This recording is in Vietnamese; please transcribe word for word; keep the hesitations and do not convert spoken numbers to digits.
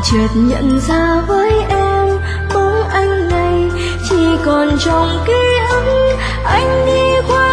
chợt nhận ra với em bóng anh này chỉ còn trong ký ức. Anh đi qua